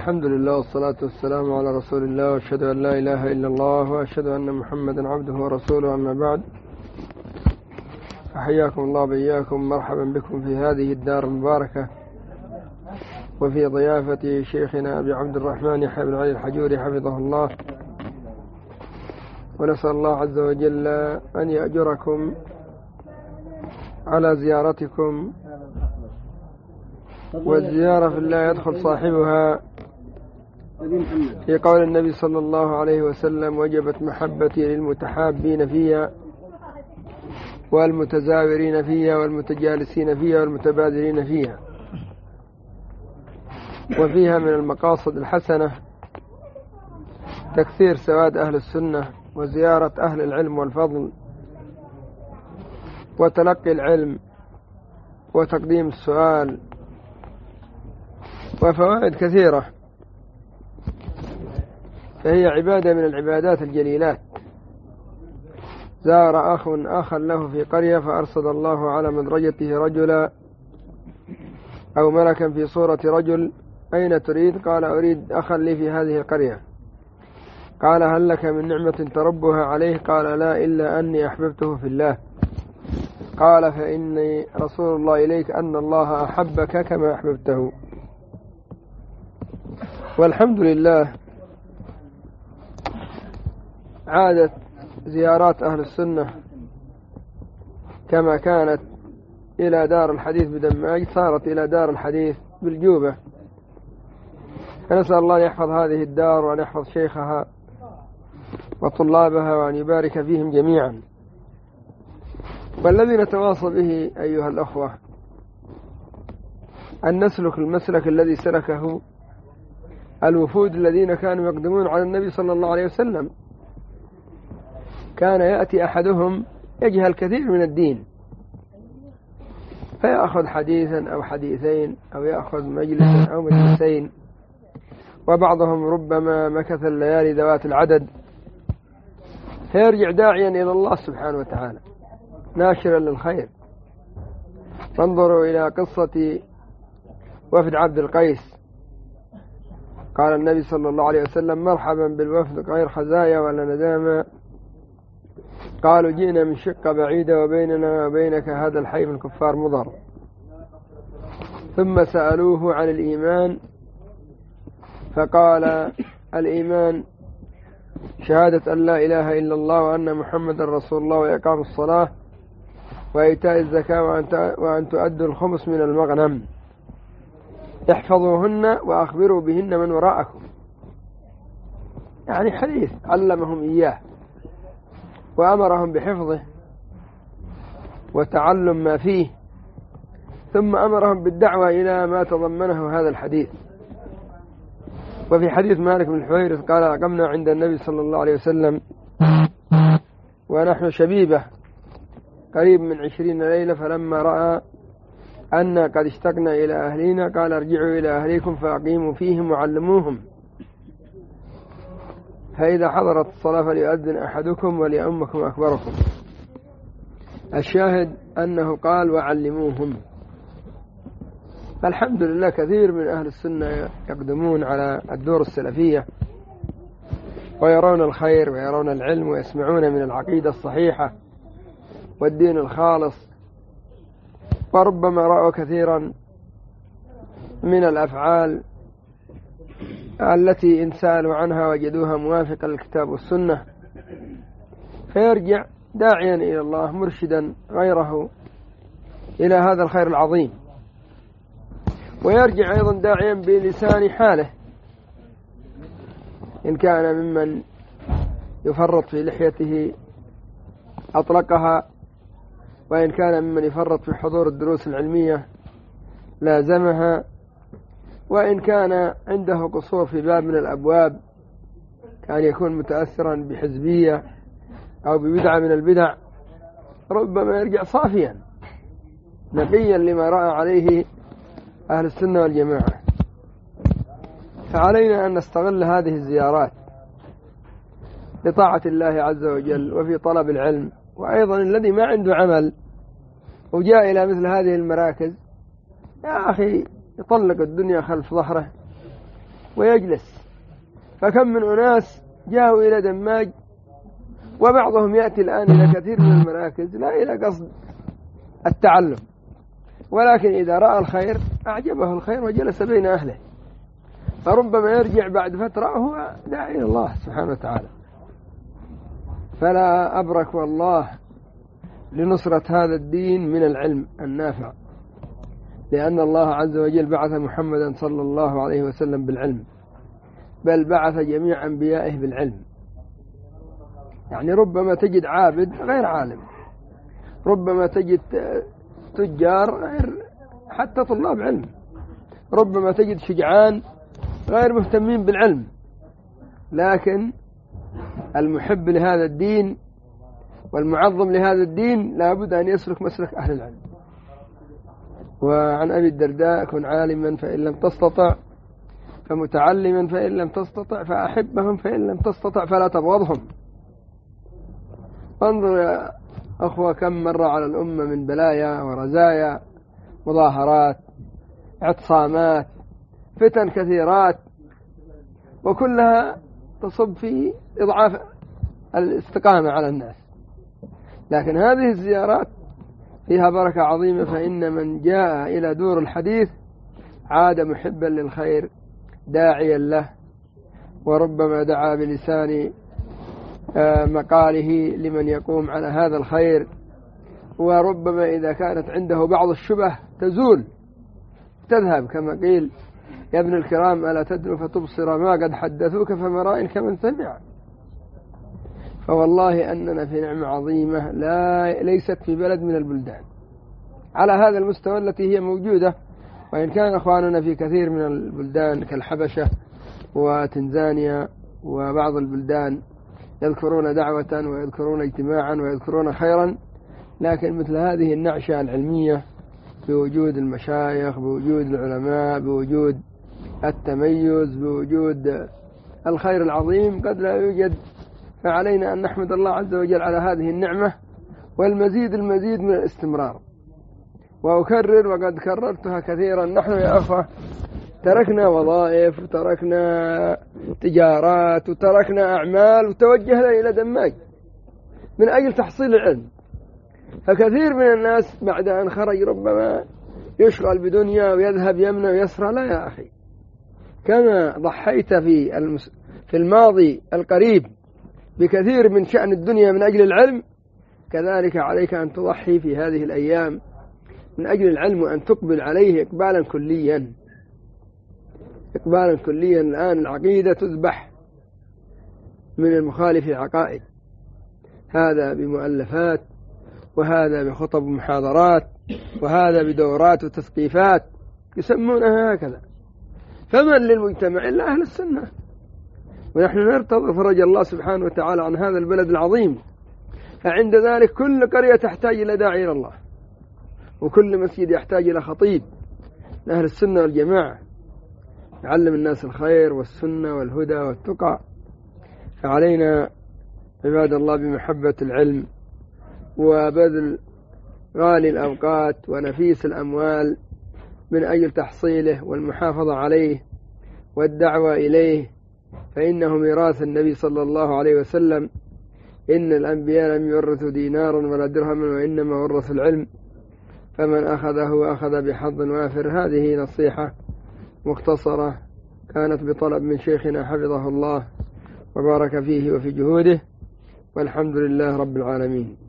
الحمد لله والصلاة والسلام على رسول الله، وأشهد أن لا إله إلا الله، وأشهد أن محمدا عبده ورسوله. أما بعد، فحياكم الله بإياكم، مرحبا بكم في هذه الدار المباركة وفي ضيافة شيخنا أبي عبد الرحمن يحيى بن علي الحجوري حفظه الله. ونسأل الله عز وجل أن يأجركم على زيارتكم، والزيارة في الله يدخل صاحبها في قول النبي صلى الله عليه وسلم: وجبت محبتي للمتحابين فيها والمتزاورين فيها والمتجالسين فيها والمتبادلين فيها. وفيها من المقاصد الحسنة تكثير سواد أهل السنة وزيارة أهل العلم والفضل وتلقي العلم وتقديم السؤال، وفوائد كثيرة. فهي عبادة من العبادات الجليلات. زار أخا له في قرية فأرسل الله على مدرجته رجلا أو ملكا في صورة رجل: أين تريد؟ قال: أريد أخا لي في هذه القرية. قال: هل لك من نعمة تربها عليه؟ قال: لا، إلا أني أحببته في الله. قال: فإني رسول الله إليك أن الله أحبك كما أحببته. والحمد لله، عادت زيارات أهل السنة كما كانت إلى دار الحديث بدماج صارت إلى دار الحديث بالجوبة. فنسأل الله أن يحفظ هذه الدار وأن يحفظ شيخها وطلابها وأن يبارك فيهم جميعا. والذي نتواصى به أيها الأخوة أن نسلك المسلك الذي سلكه الوفود الذين كانوا يقدمون على النبي صلى الله عليه وسلم. كان يأتي أحدهم يجهل كثير من الدين فيأخذ حديثا أو حديثين أو يأخذ مجلسا أو مجلسين، وبعضهم ربما مكث الليالي ذوات العدد، فيرجع داعيا إلى الله سبحانه وتعالى ناشرا للخير. فانظروا إلى قصة وفد عبد القيس. قال النبي صلى الله عليه وسلم: مرحبا بالوفد غير خزايا ولا ندامة. قالوا: جئنا من شقة بعيدة وبيننا وبينك هذا الحي من كفار مضر. ثم سألوه عن الإيمان فقال: الإيمان شهادة أن لا إله إلا الله وأن محمد رسول الله وإقام الصلاة وإيتاء الزكاة وأن تؤدوا الخمس من المغنم، احفظوهن وأخبروا بهن من وراءكم. يعني حديث علمهم إياه وأمرهم بحفظه وتعلم ما فيه، ثم أمرهم بالدعوة إلى ما تضمنه هذا الحديث. وفي حديث مالك بن الحويرث قال: أقمنا عند النبي صلى الله عليه وسلم ونحن شبيبة قريب من 20 ليلة، فلما رأى أن قد اشتقنا إلى أهلنا قال: ارجعوا إلى أهليكم فأقيموا فيهم وعلموهم، فإذا حضرت الصلاة فليؤذن أحدكم وليؤمكم أكبركم. الشاهد أنه قال: وعلموهم. فالحمد لله كثير من أهل السنة يقدمون على الدور السلفية ويرون الخير ويرون العلم ويسمعون من العقيدة الصحيحة والدين الخالص، وربما رأوا كثيرا من الأفعال التي إن سألوا عنها وجدوها موافقة للكتاب والسنة، فيرجع داعيا إلى الله مرشدا غيره إلى هذا الخير العظيم، ويرجع أيضا داعيا بلسان حاله إن كان ممن يفرط في لحيته أطلقها، وإن كان ممن يفرط في حضور الدروس العلمية لازمها، وإن كان عنده قصور في باب من الأبواب كان يكون متأثرا بحزبية أو ببدعة من البدع، ربما يرجع صافيا نقيا لما رأى عليه أهل السنة والجماعة. فعلينا أن نستغل هذه الزيارات لطاعة الله عز وجل وفي طلب العلم. وأيضا الذي ما عنده عمل وجاء إلى مثل هذه المراكز، يا أخي يطلق الدنيا خلف ظهره ويجلس. فكم من أناس جاءوا إلى دماج وبعضهم يأتي الآن إلى كثير من المراكز لا إلى قصد التعلم، ولكن إذا رأى الخير أعجبه الخير وجلس بين أهله، فربما يرجع بعد فترة وهو داعي إلى الله سبحانه وتعالى. فلا أبرك والله لنصرة هذا الدين من العلم النافع، لأن الله عز وجل بعث محمدا صلى الله عليه وسلم بالعلم، بل بعث جميع أنبيائه بالعلم. يعني ربما تجد عابد غير عالم، ربما تجد تجار غير حتى طلاب علم، ربما تجد شجعان غير مهتمين بالعلم، لكن المحب لهذا الدين والمعظم لهذا الدين لابد أن يسلك مسلك أهل العلم. وعن أبي الدرداء: كن عالما فإن لم تستطع، فمتعلما فإن لم تستطع، فأحبهم فإن لم تستطع فلا تبغضهم. انظر يا أخوة كم مر على الأمة من بلايا ورزايا، مظاهرات، اعتصامات، فتن كثيرات، وكلها تصب في إضعاف الاستقامة على الناس. لكن هذه الزيارات فيها بركة عظيمة، فإن من جاء إلى دور الحديث عاد محبا للخير داعيا له، وربما دعا بلسان مقاله لمن يقوم على هذا الخير، وربما إذا كانت عنده بعض الشبه تزول تذهب، كما قيل: يا ابن الكرام ألا تدنو فتبصر ما قد حدثوك فمرائن كمن سمع. فوالله أننا في نعمة عظيمة ليست في بلد من البلدان على هذا المستوى التي هي موجودة، وإن كان أخواننا في كثير من البلدان كالحبشة وتنزانيا وبعض البلدان يذكرون دعوة ويذكرون اجتماعا ويذكرون خيرا، لكن مثل هذه النعشة العلمية بوجود المشايخ، بوجود العلماء، بوجود التميز، بوجود الخير العظيم قد لا يوجد. فعلينا أن نحمد الله عز وجل على هذه النعمة، والمزيد من الاستمرار. وأكرر وقد كررتها كثيرا: نحن يا أخوة تركنا وظائف وتركنا تجارات وتركنا أعمال وتوجهنا إلى دماج من أجل تحصيل العلم. فكثير من الناس بعد أن خرج ربما يشغل بدنيا ويذهب يمنى ويسرى. لا يا أخي، كما ضحيت في الماضي القريب بكثير من شأن الدنيا من أجل العلم، كذلك عليك أن تضحي في هذه الأيام من أجل العلم، وأن تقبل عليه إقبالا كليا. الآن العقيدة تذبح من المخالف العقائد، هذا بمؤلفات، وهذا بخطب ومحاضرات، وهذا بدورات وتثقيفات يسمونها هكذا. فمن للمجتمع إلا أهل السنة، ونحن نرتضي فرج الله سبحانه وتعالى عن هذا البلد العظيم. فعند ذلك كل قرية تحتاج إلى داعي إلى الله، وكل مسجد يحتاج إلى خطيب من أهل السنة والجماعة يعلم الناس الخير والسنة والهدى والتقى. فعلينا عباد الله بمحبة العلم وبذل غالي الأوقات ونفيس الأموال من أجل تحصيله والمحافظة عليه والدعوة إليه، فإنه ميراث النبي صلى الله عليه وسلم: إن الأنبياء لم يورثوا دينارا ولا درهما وإنما ورثوا العلم، فمن أخذه أخذ بحظ وافر. هذه نصيحة مختصرة كانت بطلب من شيخنا حفظه الله وبارك فيه وفي جهوده، والحمد لله رب العالمين.